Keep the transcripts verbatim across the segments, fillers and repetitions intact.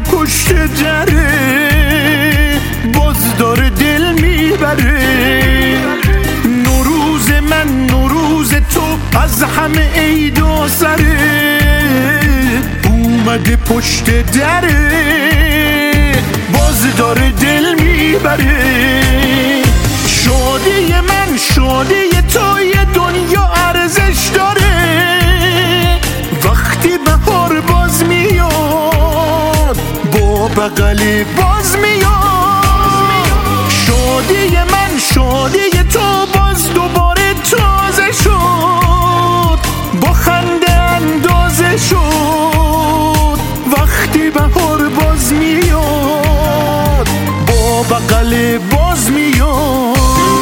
پشت دره باز داره دل میبره. نوروز من نوروز تو از همه عید و سره اومده پشت دره باز داره دل میبره. شادی من شادی تو یه دنیا ارزش داره وقتی بهار باز میاد با بغل باز میاد. شادی من شادی تو باز دوباره تازه شد با خنده اندازه شد وقتی بهار باز میاد با بغل باز میاد.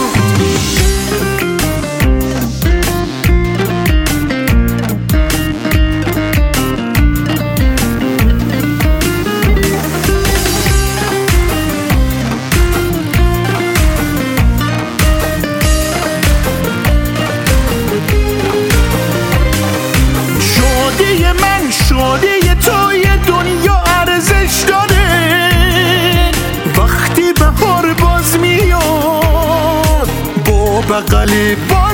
شادی تو یه دنیا ارزش داره وقتی بهار باز میاد با بغل باز